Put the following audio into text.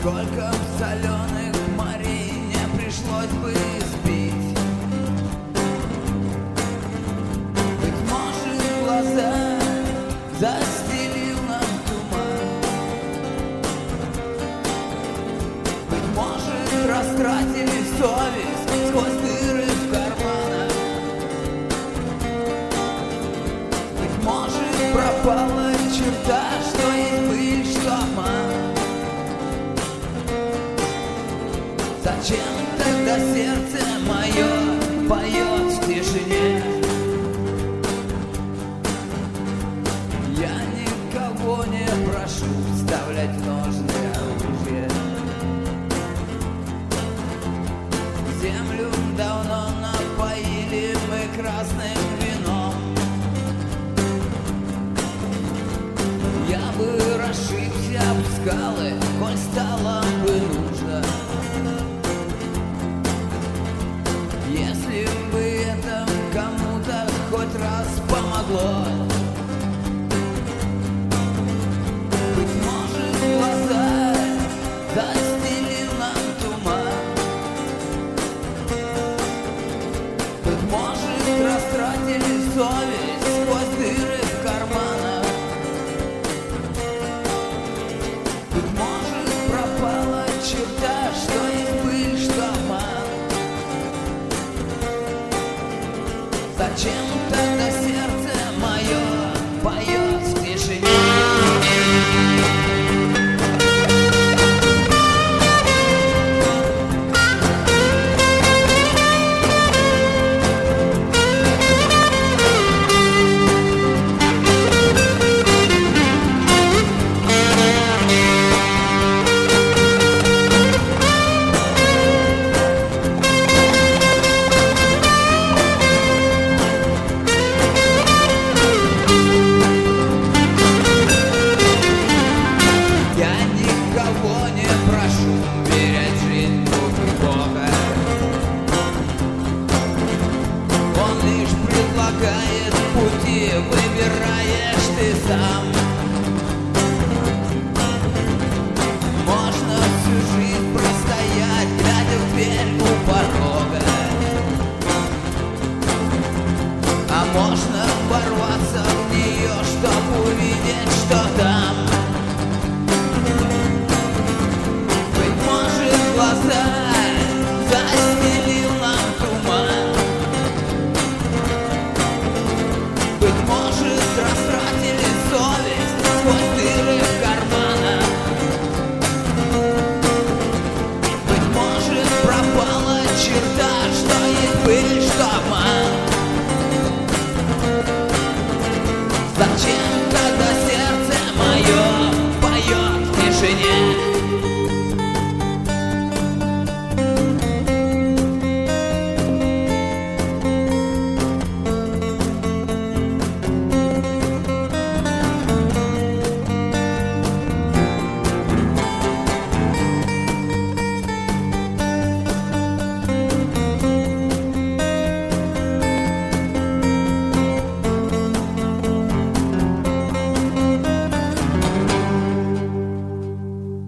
Сколько б соленых морей не пришлось бы испить. Быть может, глаза застелил нам туман. Быть может, растратили совесть сквозь дыры в карманах. Быть может, пропала черта, что есть быль, что обман. Зачем тогда сердце мое поет в тишине? Я никого не прошу вставлять в ножны оружие. Землю давно напоили мы красным вином. Я бы расшибся об скалы, коль стало бы нужно. Если бы это кому-то хоть раз помогло.